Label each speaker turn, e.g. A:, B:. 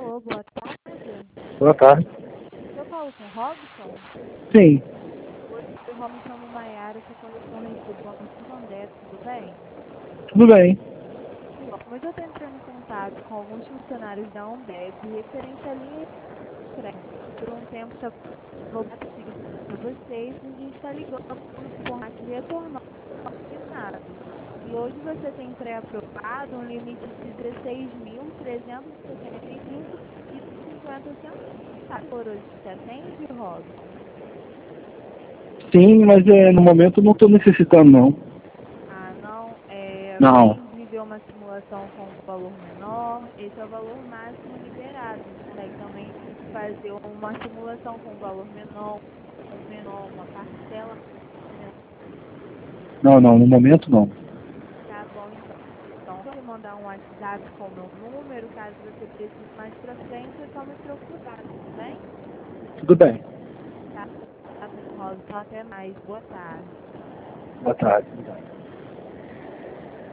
A: Alô, boa tarde.
B: Boa tarde.
A: Eu falo com o Robson?
B: Sim,
A: Oi, Robson, me chamo Maiara, sou correspondente do Banco Santander, tudo bem?
B: tudo bem.
A: Mas eu estou entrando em contato com alguns funcionários da Ambev referente à linha de crédito. Por um tempo estava seguindo para vocês, a gente está ligando para informar que retornou assinado. E hoje você tem pré-aprovado um limite de 16.365,50 por hoje te atende, Robson?
B: Sim, mas no momento eu não estou necessitando, não.
A: Ah, não.
B: Não.
A: Quem viveu uma simulação com um valor menor, esse é o valor máximo liberado. Consegue também fazer uma simulação com um valor menor, uma parcela menor.
B: Não, não, no momento não.
A: Tá bom, então. Então, vou mandar um WhatsApp com o meu número, caso você precise mais pra frente, é só me procurar, tudo bem?
B: Tudo bem.
A: Tá bom, Robson. Até mais. Boa tarde.
B: Boa tarde.